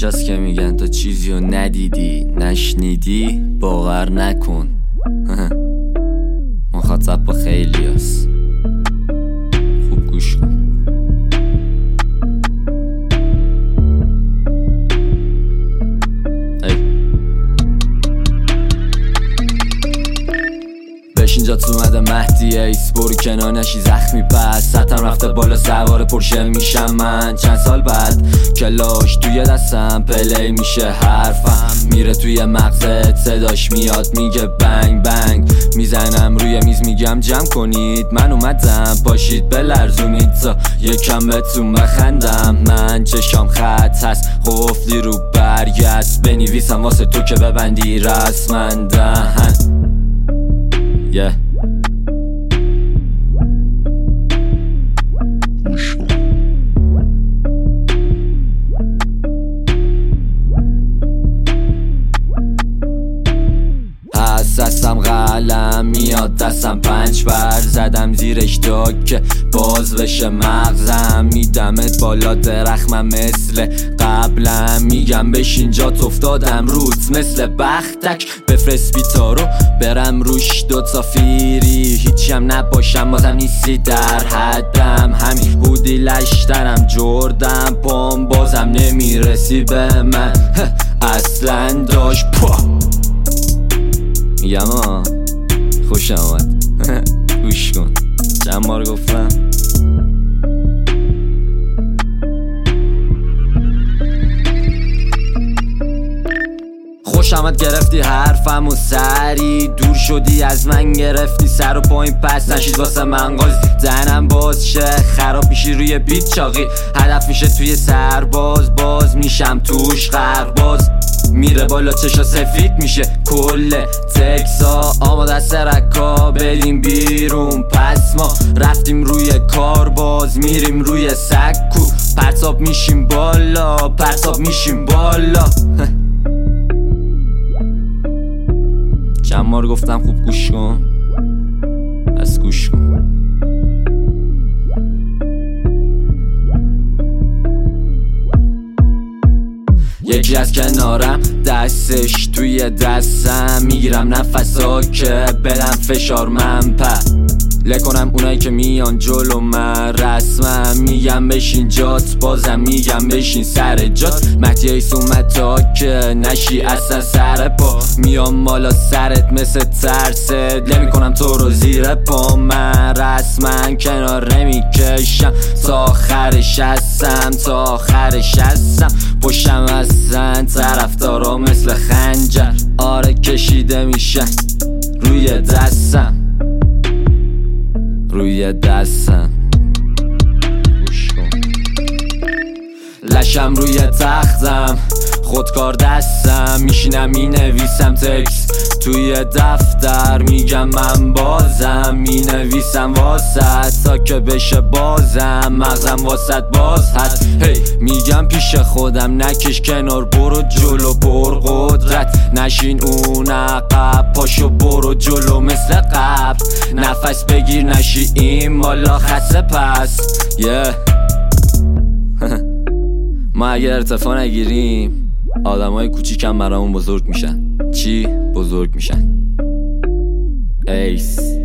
اینجاست که میگن تا چیزیو ندیدی نشنیدی باور نکن. مخاطب با خیلی هست، خوب گوش کن. اینجا تو اومده مهدی ایس، برو کنار نشی زخمی پس. سطحم رفته بالا سوار پرشه میشم من چند سال بعد. کلاش توی دستم پلی میشه حرفم میره توی مغزت، صداش میاد میگه بنگ بنگ. میزنم روی میز میگم جمع کنید من اومدم، پاشید بلرزونید تا یکم بهتون بخندم. من چشام خط هست قفلی رو برگست، بنویسم واسه تو که ببندی رسمن دهن. Yeah. دستم قلم میاد دستم پنج بر زدم زیرش داگ که باز بشه مغزم. میدمت بالا درخمم مثل قبلم، میگم بشین جات افتادم روت مثل بختک. بفرست بیتا رو برم روش دوتا فیری، هیچیم نباشم بازم نیستی در حدم. همین هودی لشترم جردم پام بازم نمیرسی به من اصلا داشت پا. میگم خوش آمد گوش کن چند بار گفتم. خوش آمد گرفتی حرفم و سری دور شدی از من، گرفتی سر و پایین پس نشید واسه من قاضی. زنم باز شه خراب میشی روی بیت چاقی، هدف میشه توی سرباز باز میشم توش غرق باز. میره بالا چشا سفید میشه کل تکسا، آماده از سرکا بریم بیرون. پس ما رفتیم روی کار باز میریم روی سکو، پرتاب میشیم بالا پرتاب میشیم بالا. چند بار گفتم خوب گوش کن، پس گوش کن. یکی از کنارم دستش توی دستم، میگیرم نفسا که بدم فشار من لکنم اونایی که میان جلو من رسمم. میگم بشین جات بازم میگم بشین سر جات. مهدی ایس اومد تا که نشی اصلا سر پا، میام بالا سرت مثل ترست نمیکنم تو رو زیر پا. من رسما کنار نمیکشم تا آخرش هستم تا آخرش هستم. پشتم هستن طرفدارا مثل خنجر، آره کشیده میشن روی دستم روی دستم. گوش کن. لشم روی تختم خودکار دستم، میشینم مینویسم تکس توی دفتر. میگم من بازم مینویسم واسط تا که بشه بازم مغزم واسط باز هست. هی میگم پیش خودم نکش کنار برو جلو پر قدرت، نشین اون عقب پاشو برو جلو مثل قبل. نفس بگیر نشی این بالا خسته پس ما اگر ارتفاع نگیریم آدمای کوچیکم برامون بزرگ میشن. چی؟ بزرگ میشن. ایس